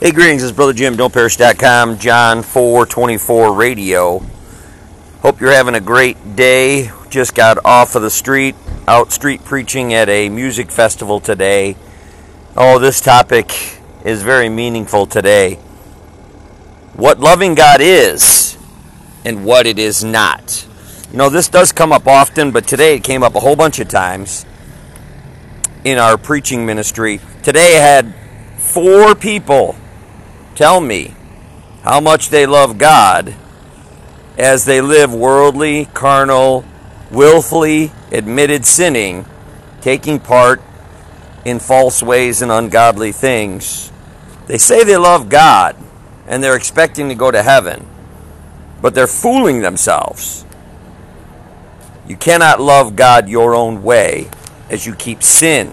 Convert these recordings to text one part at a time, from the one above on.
Hey, greetings, it's Brother Jim, don'tperish.com, John 4:24 radio. Hope you're having a great day. Just got off of the street, out street preaching at a music festival today. Oh, this topic is very meaningful today. What loving God is and what it is not. You know, this does come up often, but today it came up a whole bunch of times in our preaching ministry. Today I had 4 people tell me how much they love God as they live worldly, carnal, willfully admitted sinning, taking part in false ways and ungodly things. They say they love God and they're expecting to go to heaven, but they're fooling themselves. You cannot love God your own way as you keep sin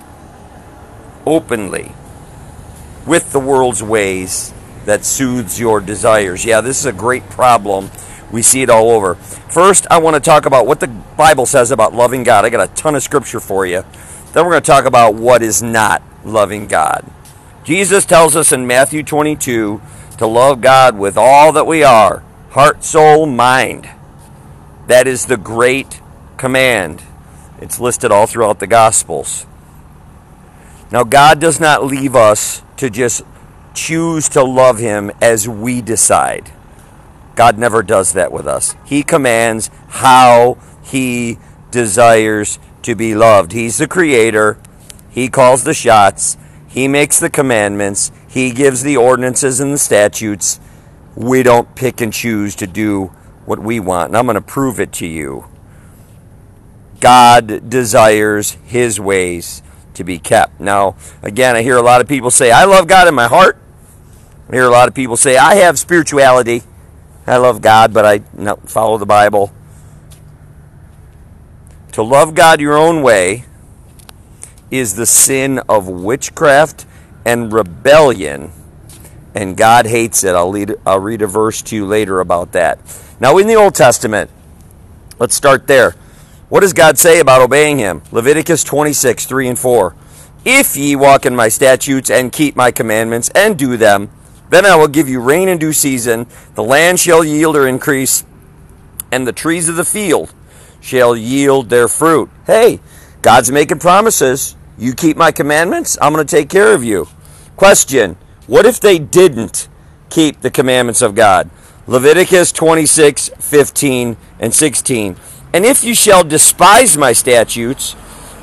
openly with the world's ways that soothes your desires. Yeah, this is a great problem. We see it all over. First, I want to talk about what the Bible says about loving God. I got a ton of scripture for you. Then we're going to talk about what is not loving God. Jesus tells us in Matthew 22 to love God with all that we are, heart, soul, mind. That is the great command. It's listed all throughout the Gospels. Now, God does not leave us to just choose to love Him as we decide. God never does that with us. He commands how He desires to be loved. He's the Creator. He calls the shots. He makes the commandments. He gives the ordinances and the statutes. We don't pick and choose to do what we want. And I'm going to prove it to you. God desires His ways to be kept. Now, again, I hear a lot of people say, I love God in my heart. I hear a lot of people say, I have spirituality. I love God, but I don't follow the Bible. To love God your own way is the sin of witchcraft and rebellion, and God hates it. I'll read a verse to you later about that. Now, in the Old Testament, let's start there. What does God say about obeying Him? Leviticus 26, 3 and 4. If ye walk in my statutes and keep my commandments and do them, then I will give you rain in due season, the land shall yield her increase, and the trees of the field shall yield their fruit. Hey, God's making promises. You keep my commandments, I'm going to take care of you. Question, what if they didn't keep the commandments of God? Leviticus 26, 15 and 16. And if you shall despise my statutes,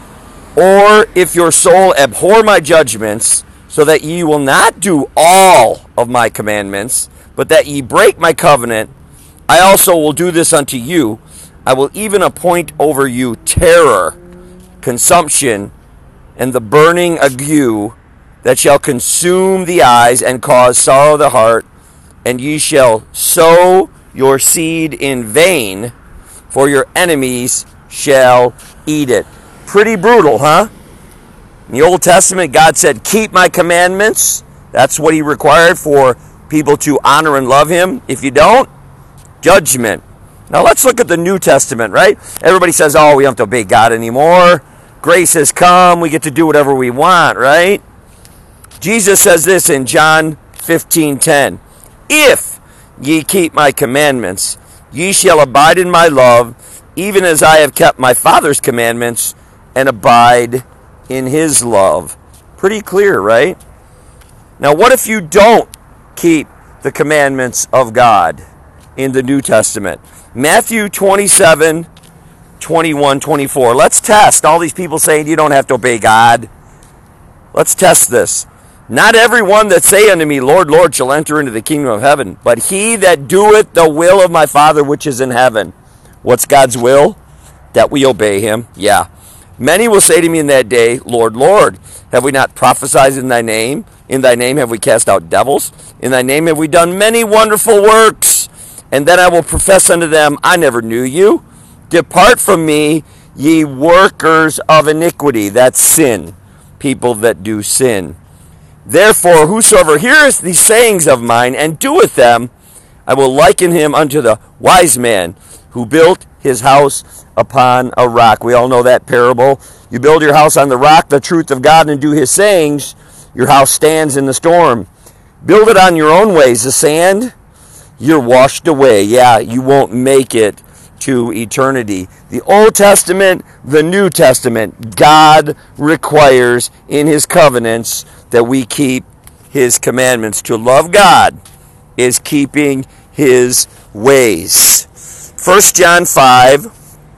or if your soul abhor my judgments, so that ye will not do all of my commandments, but that ye break my covenant, I also will do this unto you. I will even appoint over you terror, consumption, and the burning ague that shall consume the eyes and cause sorrow of the heart, and ye shall sow your seed in vain, for your enemies shall eat it. Pretty brutal, huh? In the Old Testament, God said, keep my commandments. That's what He required for people to honor and love Him. If you don't, judgment. Now let's look at the New Testament, right? Everybody says, oh, we don't have to obey God anymore. Grace has come. We get to do whatever we want, right? Jesus says this in John 15:10. If ye keep my commandments, ye shall abide in my love, even as I have kept my Father's commandments and abide in His love. Pretty clear, right? Now, what if you don't keep the commandments of God in the New Testament? Matthew 27, 21, 24. Let's test. All these people saying you don't have to obey God. Let's test this. Not everyone that say unto me, Lord, Lord, shall enter into the kingdom of heaven, but he that doeth the will of my Father which is in heaven. What's God's will? That we obey Him. Yeah. Many will say to me in that day, Lord, Lord, have we not prophesied in thy name? In thy name have we cast out devils? In thy name have we done many wonderful works? And then I will profess unto them, I never knew you. Depart from me, ye workers of iniquity. That's sin. People that do sin. Therefore, whosoever heareth these sayings of mine and doeth them, I will liken him unto the wise man who built his house upon a rock. We all know that parable. You build your house on the rock, the truth of God, and do His sayings, your house stands in the storm. Build it on your own ways. The sand, you're washed away. Yeah, you won't make it to eternity. The Old Testament, the New Testament, God requires in his covenants that we keep his commandments. To love God is keeping his ways. 1 John 5,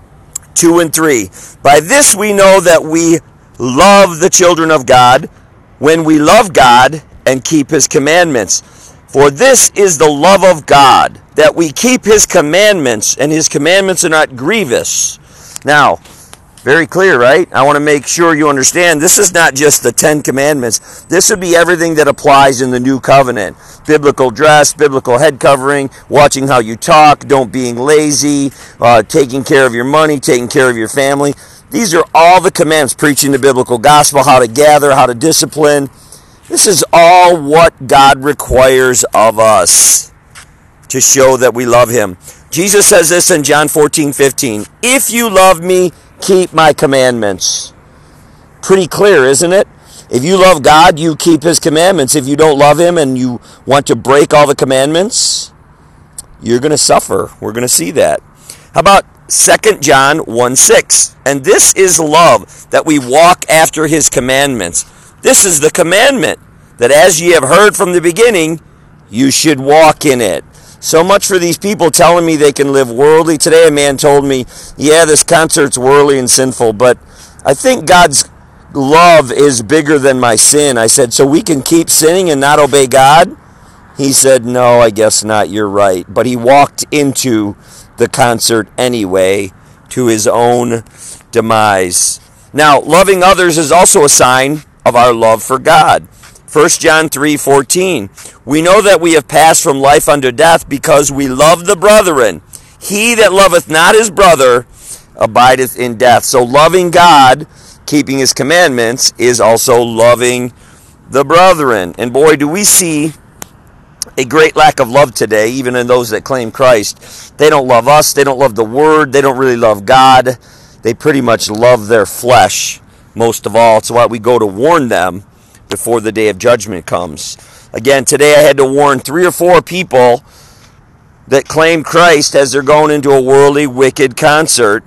2 and 3. By this we know that we love the children of God, when we love God and keep his commandments. For this is the love of God, that we keep his commandments, and his commandments are not grievous. Now, very clear, right? I want to make sure you understand this is not just the 10 commandments. This would be everything that applies in the new covenant. Biblical dress, biblical head covering, watching how you talk, don't being lazy, taking care of your money, taking care of your family. These are all the commandments. Preaching the biblical gospel, how to gather, how to discipline. This is all what God requires of us to show that we love him. Jesus says this in John 14:15. If you love me, keep my commandments. Pretty clear, isn't it? If you love God, you keep his commandments. If you don't love him and you want to break all the commandments, you're going to suffer. We're going to see that. How about 2 John 1:6? And this is love, that we walk after his commandments. This is the commandment, that as ye have heard from the beginning, you should walk in it. So much for these people telling me they can live worldly. Today a man told me, yeah, this concert's worldly and sinful, but I think God's love is bigger than my sin. I said, so we can keep sinning and not obey God? He said, no, I guess not, you're right. But he walked into the concert anyway, to his own demise. Now, loving others is also a sign of our love for God. 1 John 3:14. We know that we have passed from life unto death, because we love the brethren. He that loveth not his brother abideth in death. So loving God, keeping his commandments, is also loving the brethren. And boy, do we see a great lack of love today, even in those that claim Christ. They don't love us. They don't love the Word. They don't really love God. They pretty much love their flesh most of all. It's why we go to warn them before the day of judgment comes. Again, today I had to warn 3 or 4 people that claim Christ as they're going into a worldly, wicked concert.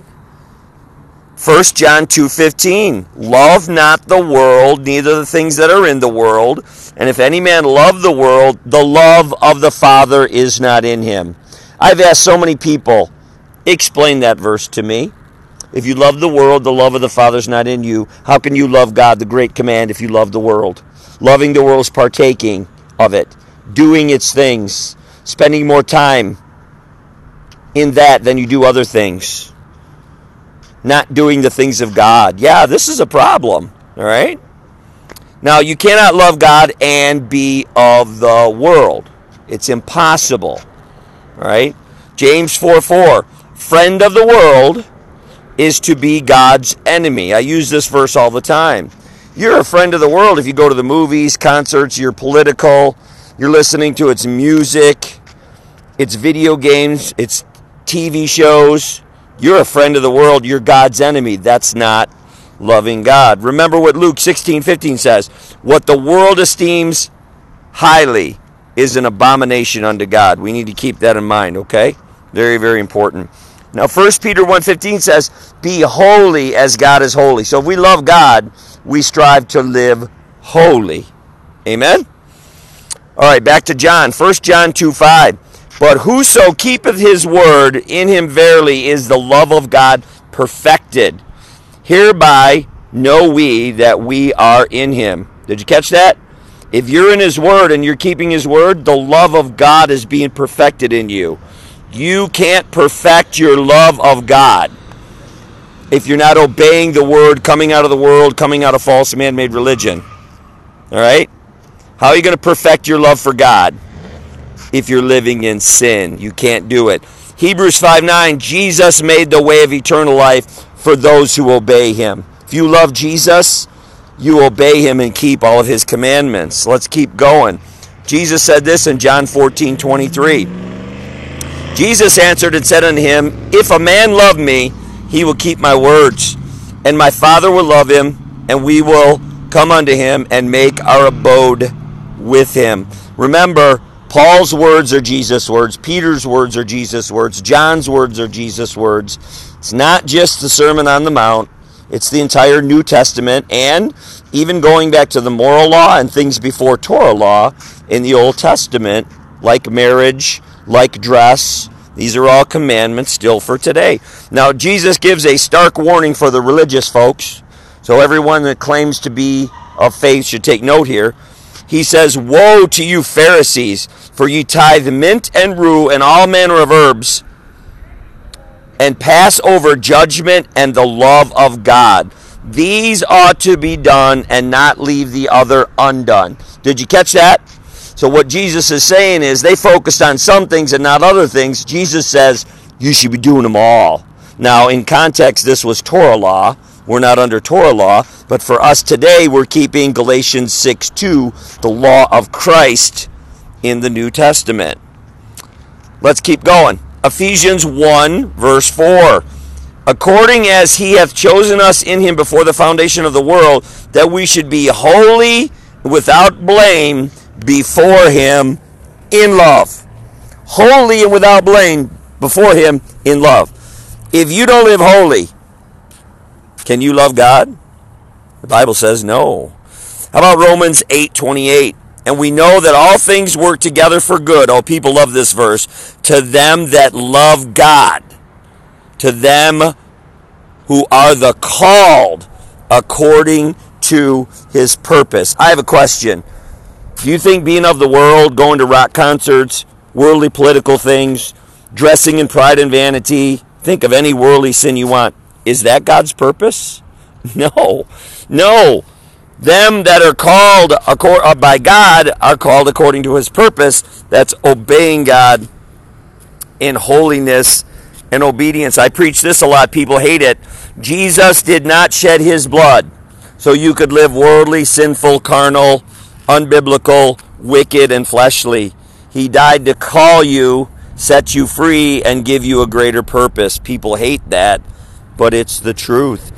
1 John 2:15. Love not the world, neither the things that are in the world. And if any man love the world, the love of the Father is not in him. I've asked so many people, explain that verse to me. If you love the world, the love of the Father is not in you. How can you love God, the great command, if you love the world? Loving the world is partaking of it, doing its things, spending more time in that than you do other things. Not doing the things of God. Yeah, this is a problem, all right? Now, you cannot love God and be of the world. It's impossible, all right? James 4:4, friend of the world is to be God's enemy. I use this verse all the time. You're a friend of the world if you go to the movies, concerts, you're political, you're listening to its music, its video games, its TV shows. You're a friend of the world. You're God's enemy. That's not loving God. Remember what Luke 16:15 says. What the world esteems highly is an abomination unto God. We need to keep that in mind, okay? Very, very important. Now, 1 Peter 1:15 says, be holy as God is holy. So if we love God, we strive to live holy. Amen? All right, back to John. 1 John 2:5. But whoso keepeth his word, in him verily is the love of God perfected. Hereby know we that we are in him. Did you catch that? If you're in his word and you're keeping his word, the love of God is being perfected in you. You can't perfect your love of God if you're not obeying the word, coming out of the world, coming out of false man-made religion. All right? How are you going to perfect your love for God if you're living in sin? You can't do it. Hebrews 5:9, Jesus made the way of eternal life for those who obey him. If you love Jesus, you obey him and keep all of his commandments. Let's keep going. Jesus said this in John 14:23. Jesus answered and said unto him, if a man love me, he will keep my words, and my Father will love him, and we will come unto him and make our abode with him. Remember, Paul's words are Jesus' words. Peter's words are Jesus' words. John's words are Jesus' words. It's not just the Sermon on the Mount. It's the entire New Testament, and even going back to the moral law and things before Torah law in the Old Testament, like marriage, like dress. These are all commandments still for today. Now, Jesus gives a stark warning for the religious folks, so everyone that claims to be of faith should take note here. He says, "Woe to you Pharisees, for ye tithe mint and rue and all manner of herbs, and pass over judgment and the love of God. These ought to be done and not leave the other undone." Did you catch that? So what Jesus is saying is they focused on some things and not other things. Jesus says you should be doing them all. Now, in context, this was Torah law. We're not under Torah law, but for us today, we're keeping Galatians 6:2, the law of Christ in the New Testament. Let's keep going. Ephesians 1, verse 4. "According as he hath chosen us in him before the foundation of the world, that we should be holy, without blame, before him in love." Holy and without blame before him in love. If you don't live holy, can you love God? The Bible says no. How about Romans 8:28? "And we know that all things work together for good." Oh, people love this verse. "To them that love God, to them who are the called according to his purpose." I have a question. Do you think being of the world, going to rock concerts, worldly political things, dressing in pride and vanity, think of any worldly sin you want, is that God's purpose? No. No. Them that are called by God are called according to his purpose. That's obeying God in holiness and obedience. I preach this a lot. People hate it. Jesus did not shed his blood so you could live worldly, sinful, carnal, unbiblical, wicked, and fleshly. He died to call you, set you free, and give you a greater purpose. People hate that, but it's the truth.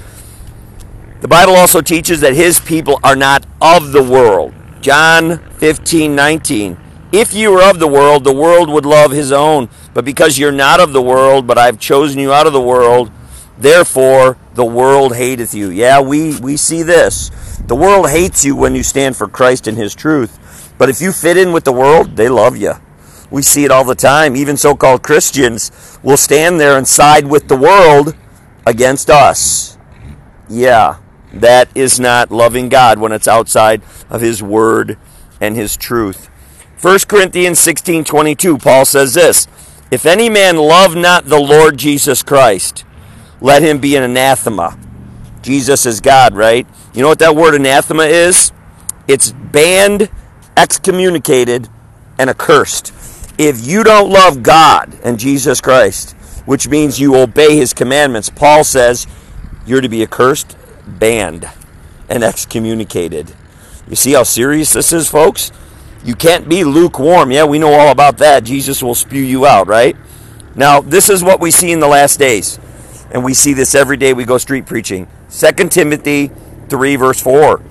The Bible also teaches that his people are not of the world. John 15:19. "If you were of the world would love his own. But because you're not of the world, but I've chosen you out of the world, therefore the world hateth you." Yeah, we see this. The world hates you when you stand for Christ and his truth. But if you fit in with the world, they love you. We see it all the time. Even so-called Christians will stand there and side with the world against us. Yeah, that is not loving God when it's outside of his word and his truth. 1 Corinthians 16:22, Paul says this, "If any man love not the Lord Jesus Christ, let him be an anathema." Jesus is God, right? You know what that word anathema is? It's banned, excommunicated, and accursed. If you don't love God and Jesus Christ, which means you obey his commandments, Paul says you're to be accursed, banned, and excommunicated. You see how serious this is, folks? You can't be lukewarm. Yeah, we know all about that. Jesus will spew you out, right? Now, this is what we see in the last days. And we see this every day we go street preaching. 2 Timothy 3, verse 4.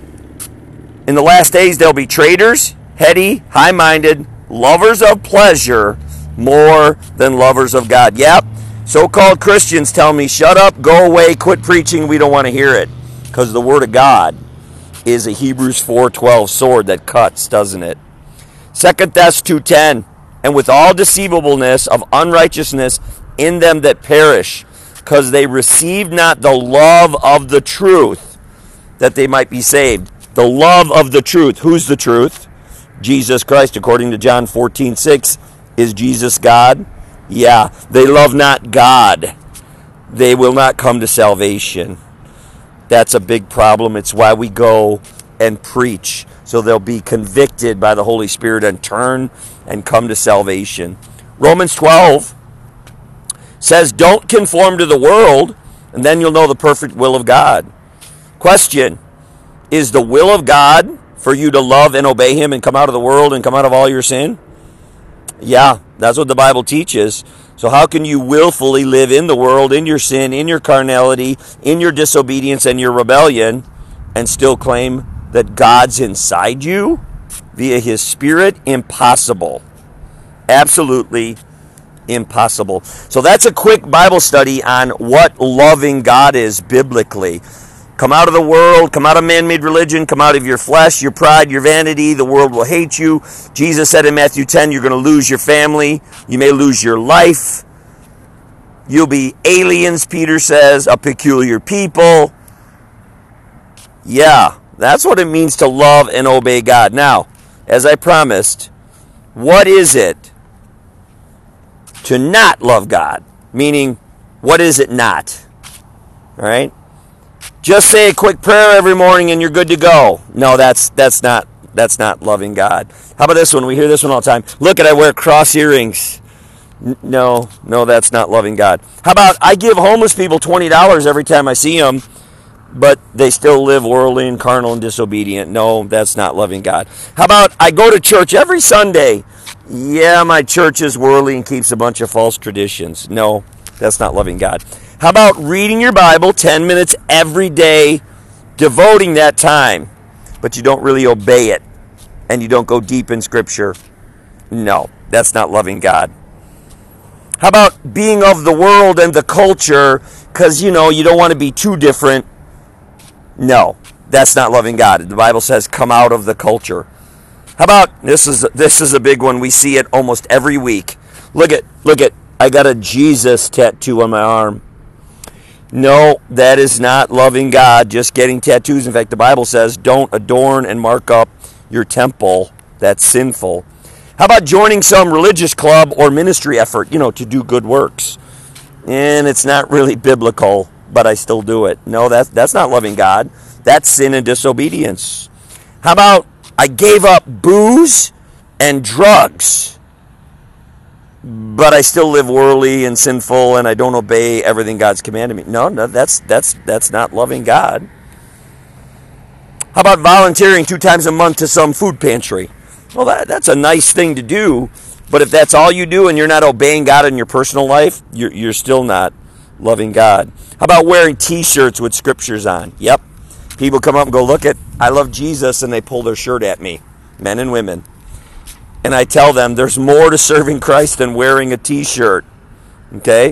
"In the last days there'll be traitors, heady, high-minded, lovers of pleasure more than lovers of God." Yep, so-called Christians tell me, shut up, go away, quit preaching, we don't want to hear it. Because the Word of God is a Hebrews 4:12 sword that cuts, doesn't it? 2 Thess 2:10, "And with all deceivableness of unrighteousness in them that perish, because they received not the love of the truth, that they might be saved." The love of the truth. Who's the truth? Jesus Christ, according to John 14:6. Is Jesus God? Yeah. They love not God. They will not come to salvation. That's a big problem. It's why we go and preach, so they'll be convicted by the Holy Spirit and turn and come to salvation. Romans 12 says, "Don't conform to the world, and then you'll know the perfect will of God." Question, is the will of God for you to love and obey him and come out of the world and come out of all your sin? Yeah, that's what the Bible teaches. So how can you willfully live in the world, in your sin, in your carnality, in your disobedience and your rebellion, and still claim that God's inside you? via his Spirit? Impossible. Absolutely impossible. So that's a quick Bible study on what loving God is biblically. Come out of the world, come out of man-made religion, come out of your flesh, your pride, your vanity. The world will hate you. Jesus said in Matthew 10, you're going to lose your family. You may lose your life. You'll be aliens, Peter says, a peculiar people. Yeah, that's what it means to love and obey God. Now, as I promised, what is it to not love God? Meaning, what is it not? All right? Just say a quick prayer every morning and you're good to go. No, that's not loving God. How about this one? We hear this one all the time. Look, I wear cross earrings. No, that's not loving God. How about I give homeless people $20 every time I see them, but they still live worldly and carnal and disobedient? No, that's not loving God. How about I go to church every Sunday? Yeah, my church is worldly and keeps a bunch of false traditions. No, that's not loving God. How about reading your Bible 10 minutes every day, devoting that time, but you don't really obey it, and you don't go deep in Scripture? No, that's not loving God. How about being of the world and the culture because, you don't want to be too different? No, that's not loving God. The Bible says come out of the culture. How about, this is a big one. We see it almost every week. Look at, I got a Jesus tattoo on my arm. No, that is not loving God, just getting tattoos. In fact, the Bible says don't adorn and mark up your temple. That's sinful. How about joining some religious club or ministry effort, to do good works? And it's not really biblical, but I still do it. No, that's not loving God. That's sin and disobedience. How about I gave up booze and drugs, but I still live worldly and sinful, and I don't obey everything God's commanded me? No, that's not loving God. How about volunteering 2 times a month to some food pantry? Well, that's a nice thing to do, but if that's all you do and you're not obeying God in your personal life, you're still not loving God. How about wearing T-shirts with scriptures on? Yep. People come up and go, look at, I love Jesus, and they pull their shirt at me, men and women. And I tell them there's more to serving Christ than wearing a T-shirt. Okay?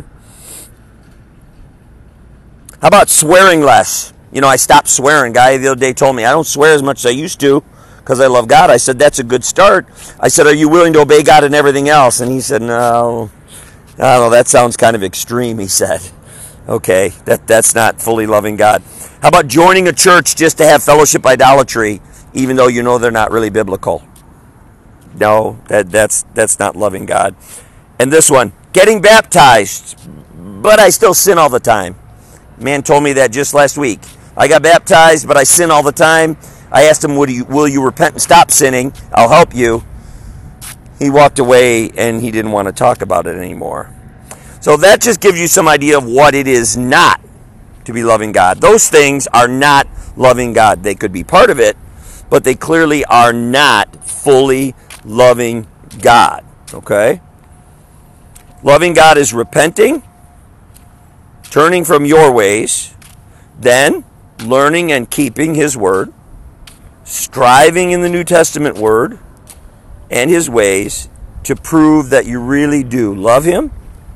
How about swearing less? I stopped swearing. Guy the other day told me I don't swear as much as I used to because I love God. I said, that's a good start. I said, are you willing to obey God in everything else? And he said, no. I don't know, that sounds kind of extreme, he said. Okay, that's not fully loving God. How about joining a church just to have fellowship idolatry, even though you know they're not really biblical? No, that's not loving God. And this one, getting baptized, but I still sin all the time. Man told me that just last week. I got baptized, but I sin all the time. I asked him, will you repent and stop sinning? I'll help you. He walked away and he didn't want to talk about it anymore. So that just gives you some idea of what it is not to be loving God. Those things are not loving God. They could be part of it, but they clearly are not fully loving God. Okay? Loving God is repenting, turning from your ways, then learning and keeping His Word, striving in the New Testament Word and His ways to prove that you really do love Him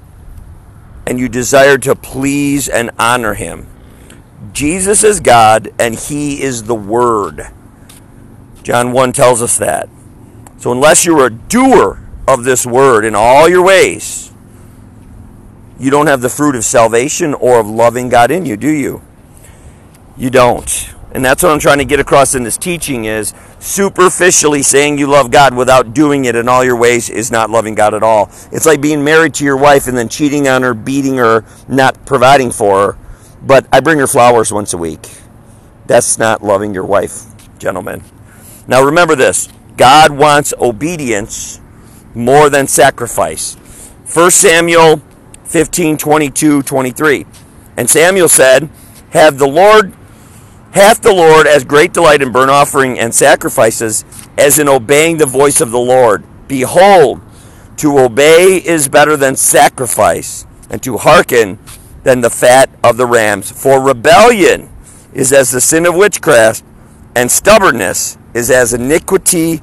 and you desire to please and honor Him. Jesus is God and He is the Word. John 1 tells us that. So unless you're a doer of this Word in all your ways, you don't have the fruit of salvation or of loving God in you, do you? You don't. And that's what I'm trying to get across in this teaching is superficially saying you love God without doing it in all your ways is not loving God at all. It's like being married to your wife and then cheating on her, beating her, not providing for her. But I bring her flowers once a week. That's not loving your wife, gentlemen. Now remember this. God wants obedience more than sacrifice. 1 Samuel 15:22-23. And Samuel said, hath the Lord as great delight in burnt offering and sacrifices as in obeying the voice of the Lord. Behold, to obey is better than sacrifice, and to hearken than the fat of the rams. For rebellion is as the sin of witchcraft, and stubbornness is as iniquity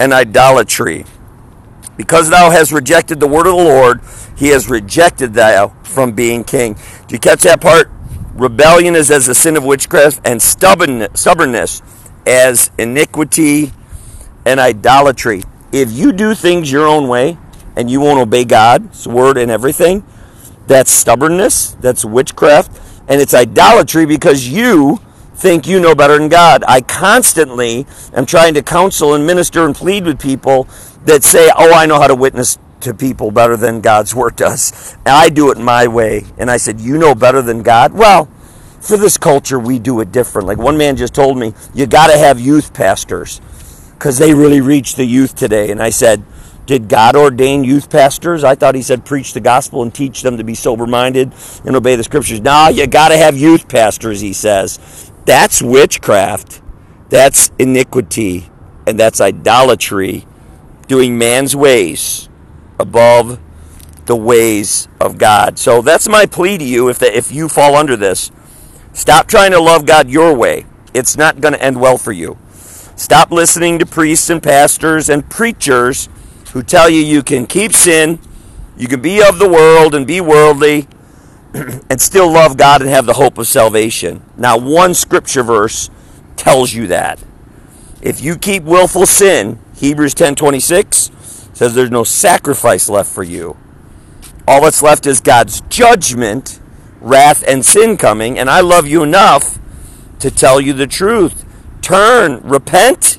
and idolatry. Because thou hast rejected the word of the Lord, he has rejected thou from being king. Do you catch that part? Rebellion is as the sin of witchcraft, and stubbornness as iniquity and idolatry. If you do things your own way and you won't obey God's word and everything, that's stubbornness, that's witchcraft, and it's idolatry because you think you know better than God. I constantly am trying to counsel and minister and plead with people that say, oh, I know how to witness to people better than God's word does. And I do it my way. And I said, you know better than God? Well, for this culture, we do it different. Like one man just told me, you got to have youth pastors because they really reach the youth today. And I said, did God ordain youth pastors? I thought he said preach the gospel and teach them to be sober-minded and obey the scriptures. No, you got to have youth pastors, he says. That's witchcraft. That's iniquity. And that's idolatry. Doing man's ways above the ways of God. So that's my plea to you if you fall under this. Stop trying to love God your way. It's not going to end well for you. Stop listening to priests and pastors and preachers who tell you you can keep sin, you can be of the world and be worldly, and still love God and have the hope of salvation. Now, one scripture verse tells you that. If you keep willful sin, Hebrews 10:26 says there's no sacrifice left for you. All that's left is God's judgment, wrath, and sin coming, and I love you enough to tell you the truth. Turn, repent,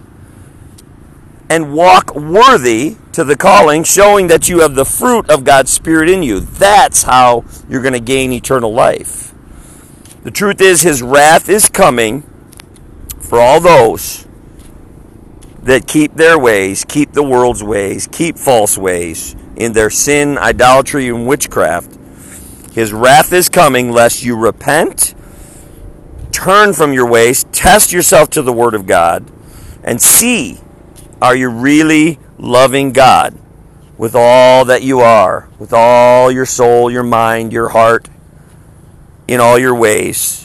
and walk worthy to the calling, showing that you have the fruit of God's Spirit in you. That's how you're going to gain eternal life. The truth is, his wrath is coming for all those that keep their ways, keep the world's ways, keep false ways in their sin, idolatry, and witchcraft. His wrath is coming lest you repent, turn from your ways, test yourself to the Word of God, and see, are you really loving God with all that you are, with all your soul, your mind, your heart, in all your ways?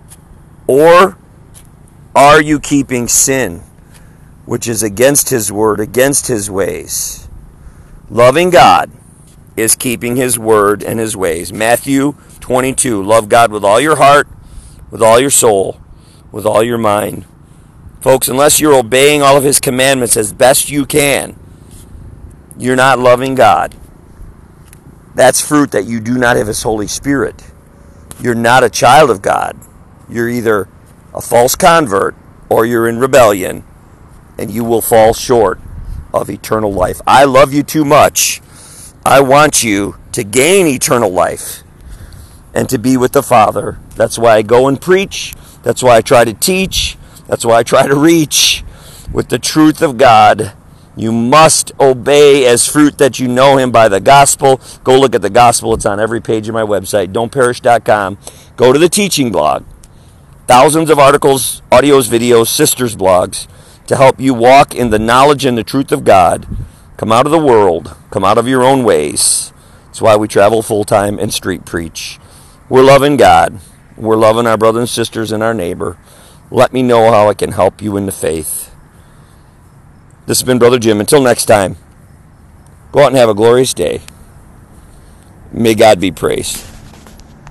Or are you keeping sin, which is against his word, against his ways? Loving God is keeping his word and his ways. Matthew 22, love God with all your heart, with all your soul, with all your mind. Folks, unless you're obeying all of his commandments as best you can, you're not loving God. That's fruit that you do not have his Holy Spirit. You're not a child of God. You're either a false convert or you're in rebellion, and you will fall short of eternal life. I love you too much. I want you to gain eternal life and to be with the Father. That's why I go and preach. That's why I try to teach. That's why I try to reach with the truth of God. You must obey as fruit that you know him by the gospel. Go look at the gospel. It's on every page of my website, don'tperish.com. Go to the teaching blog. Thousands of articles, audios, videos, sisters blogs to help you walk in the knowledge and the truth of God. Come out of the world. Come out of your own ways. That's why we travel full-time and street preach. We're loving God. We're loving our brothers and sisters and our neighbor. Let me know how I can help you in the faith. This has been Brother Jim. Until next time, go out and have a glorious day. May God be praised.